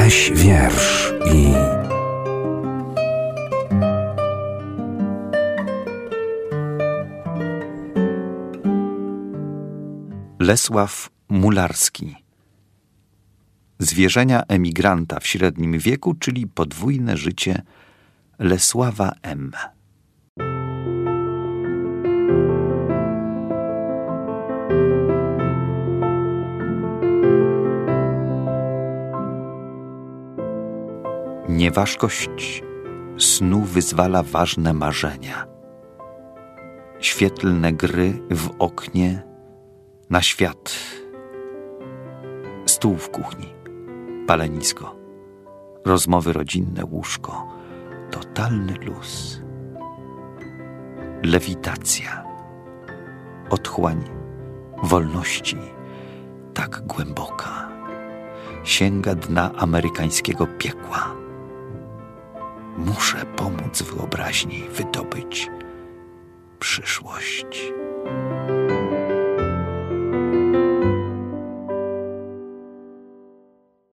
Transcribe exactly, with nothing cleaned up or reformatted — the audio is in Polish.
Weź wiersz i... Lesław Mularski. Zwierzenia emigranta w średnim wieku, czyli podwójne życie Lesława M. Nieważkość snu wyzwala ważne marzenia. Świetlne gry w oknie na świat. Stół w kuchni, palenisko, rozmowy rodzinne, łóżko, totalny luz. Lewitacja, otchłań wolności tak głęboka, sięga dna amerykańskiego piekła. Muszę pomóc wyobraźni wydobyć przyszłość.